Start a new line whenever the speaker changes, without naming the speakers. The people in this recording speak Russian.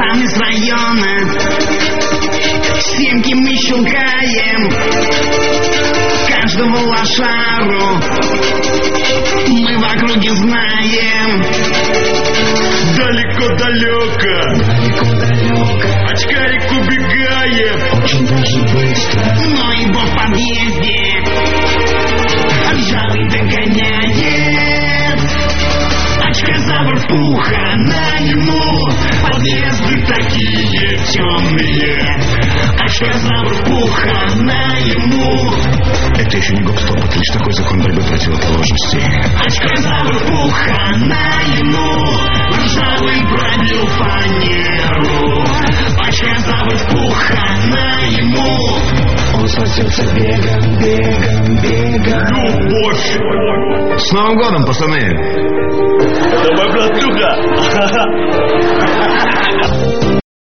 Пацаны с района, семки мы щелкаем, каждого лошару мы в округе знаем.
Далеко-далеко, очкарик убегает,
очень даже быстро,
но его в подъезде ржавый догоняет. Очкозавр пуха на ему, подъезды такие темные. Очкозавр пуха на ему.
Это еще не гоп-стоп, это лишь такой закон борьбы противоположностей.
Очкозавр пуха на ему, ржавый пробил фанеру. Очкозавр пуха на ему.
Он спасется бегом, бегом, бегом.
любовь.
С Новым годом, пацаны!
Это моя братуха.